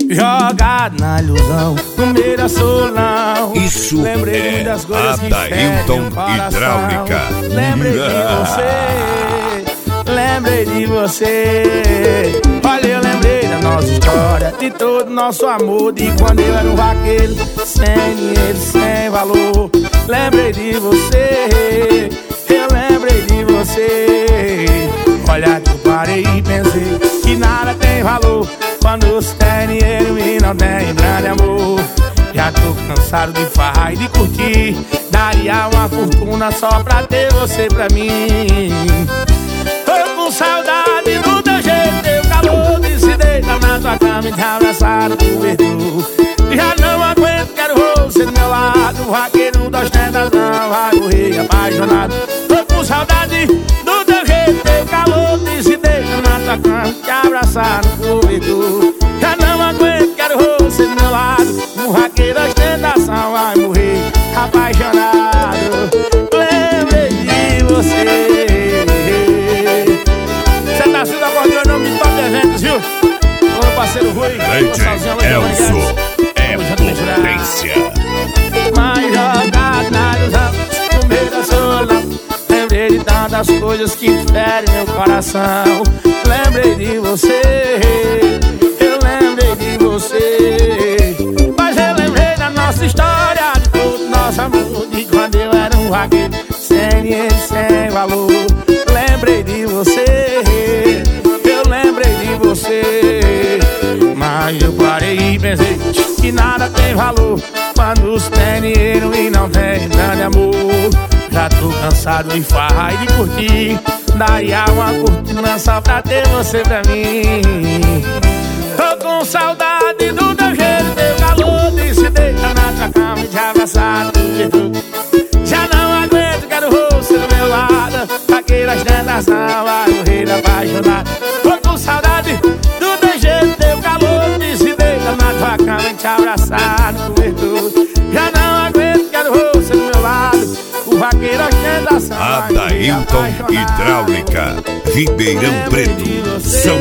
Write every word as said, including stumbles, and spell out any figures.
Jogado na ilusão, no meio da solão. Isso lembrei é das coisas que Adailton Hidráulica. Lembrei de você, lembrei de você. Olha, eu lembrei da nossa história, de todo nosso amor, de quando eu era um vaqueiro, sem dinheiro, sem valor. Lembrei de você, eu lembrei de você. Olha que eu parei e pensei que nada tem valor quando você tem dinheiro e não tem grande amor. Já tô cansado de farrar e de curtir, daria uma fortuna só pra ter você pra mim. Tô com saudade do teu jeito, teu calor de se deitar na tua cama e te abraçar no cobertor. Já não aguento, quero você do meu lado, o vaqueiro da ostentação vai morrer apaixonado. Tô com saudade do teu jeito, teu calor de se deitar na tua cama e te abraçar no cobertor. Já não aguento, quero você do meu lado, o vaqueiro da ostentação vai morrer apaixonado. Lembrei de você. Você tá sendo acordeão em nome de Top Eventos, viu? Com meu parceiro Rui, D J Elzo é potência. Mas jogado na ilusão, no meio da solão. Lembrei de tantas coisas que ferem meu coração. Lembrei de você, eu lembrei de você. Mas eu lembrei da nossa história, de todo nosso amor, de quando eu era um vaqueiro, sem dinheiro, sem valor. Lembrei de você, eu lembrei de você. Mas eu parei e pensei que nada tem valor quando se tem dinheiro e não tem grande amor. Já tô cansado de farrar e de curtir, daria uma cortina só pra ter você pra mim. Tô com saudade do teu jeito, teu calor de se deitar na tua cama e te abraçar no cobertor. Já não aguento, quero você do meu lado, vaqueiro da ostentação vai morrer apaixonado. Tô com saudade do teu jeito, teu calor de se deitar na tua cama e te abraçar no cobertor. Já não aguento, quero você do meu lado, o vaqueiro da ostentação vai morrer Adailton apaixonado. Hidráulica, Ribeirão Preto, São